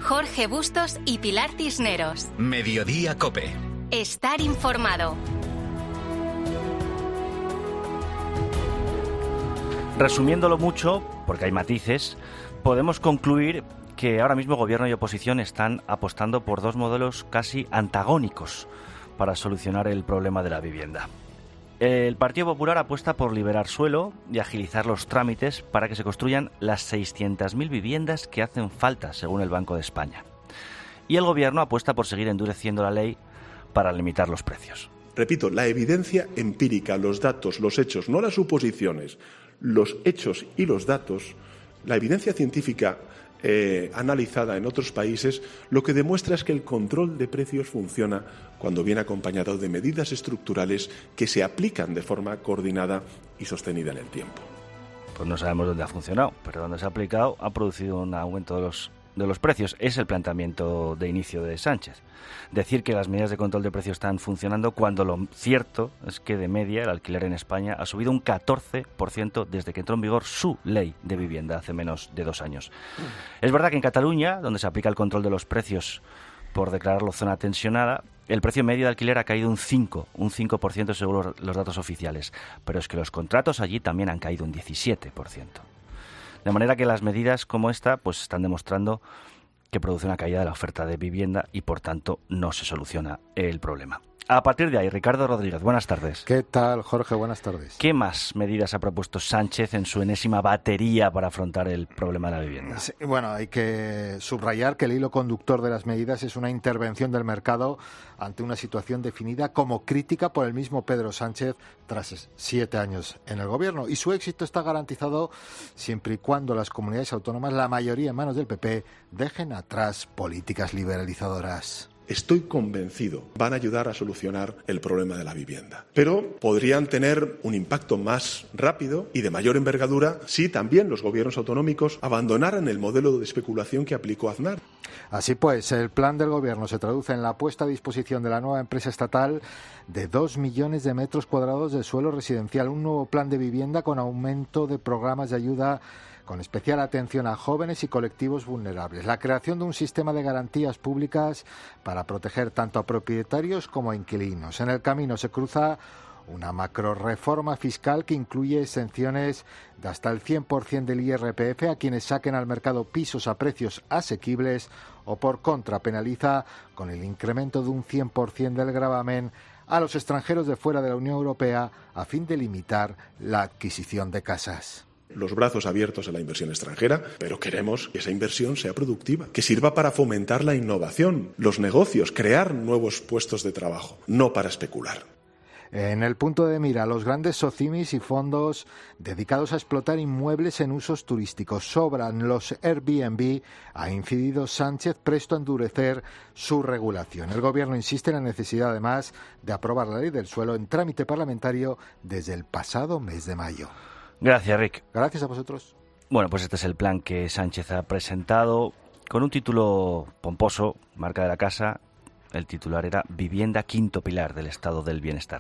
Jorge Bustos y Pilar Cisneros. Mediodía COPE. Estar informado. Resumiéndolo mucho, porque hay matices, podemos concluir que ahora mismo Gobierno y oposición están apostando por dos modelos casi antagónicos para solucionar el problema de la vivienda. El Partido Popular apuesta por liberar suelo y agilizar los trámites para que se construyan las 600.000 viviendas que hacen falta, según el Banco de España. Y el Gobierno apuesta por seguir endureciendo la ley para limitar los precios. Repito, la evidencia empírica, los datos, los hechos, no las suposiciones, los hechos y los datos, la evidencia científica analizada en otros países, lo que demuestra es que el control de precios funciona cuando viene acompañado de medidas estructurales que se aplican de forma coordinada y sostenida en el tiempo. Pues no sabemos dónde ha funcionado, pero donde se ha aplicado ha producido un aumento de los precios. Es el planteamiento de inicio de Sánchez. Decir que las medidas de control de precios están funcionando cuando lo cierto es que de media el alquiler en España ha subido un 14% desde que entró en vigor su ley de vivienda hace menos de 2 años. Es verdad que en Cataluña, donde se aplica el control de los precios por declararlo zona tensionada, el precio medio de alquiler ha caído un 5% según los datos oficiales, pero es que los contratos allí también han caído un 17%. De manera que las medidas como esta pues están demostrando que produce una caída de la oferta de vivienda y, por tanto, no se soluciona el problema. A partir de ahí, Ricardo Rodríguez, buenas tardes. ¿Qué tal, Jorge? Buenas tardes. ¿Qué más medidas ha propuesto Sánchez en su enésima batería para afrontar el problema de la vivienda? Sí, bueno, hay que subrayar que el hilo conductor de las medidas es una intervención del mercado ante una situación definida como crítica por el mismo Pedro Sánchez tras 7 años en el gobierno. Y su éxito está garantizado siempre y cuando las comunidades autónomas, la mayoría en manos del PP, dejen atrás políticas liberalizadoras. Estoy convencido, van a ayudar a solucionar el problema de la vivienda. Pero podrían tener un impacto más rápido y de mayor envergadura si también los gobiernos autonómicos abandonaran el modelo de especulación que aplicó Aznar. Así pues, el plan del Gobierno se traduce en la puesta a disposición de la nueva empresa estatal de 2 millones de metros cuadrados de suelo residencial, un nuevo plan de vivienda con aumento de programas de ayuda con especial atención a jóvenes y colectivos vulnerables, la creación de un sistema de garantías públicas para proteger tanto a propietarios como a inquilinos. En el camino se cruza una macrorreforma fiscal que incluye exenciones de hasta el 100% del IRPF a quienes saquen al mercado pisos a precios asequibles o, por contra, penaliza con el incremento de un 100% del gravamen a los extranjeros de fuera de la Unión Europea a fin de limitar la adquisición de casas. Los brazos abiertos a la inversión extranjera, pero queremos que esa inversión sea productiva, que sirva para fomentar la innovación, los negocios, crear nuevos puestos de trabajo, no para especular. En el punto de mira, los grandes socimis y fondos dedicados a explotar inmuebles en usos turísticos. Sobran los Airbnb, ha incidido Sánchez, presto a endurecer su regulación. El Gobierno insiste en la necesidad, además, de aprobar la ley del suelo en trámite parlamentario desde el pasado mes de mayo. Gracias, Rick. Gracias a vosotros. Bueno, pues este es el plan que Sánchez ha presentado con un título pomposo, marca de la casa. El titular era Vivienda, quinto pilar del estado del bienestar.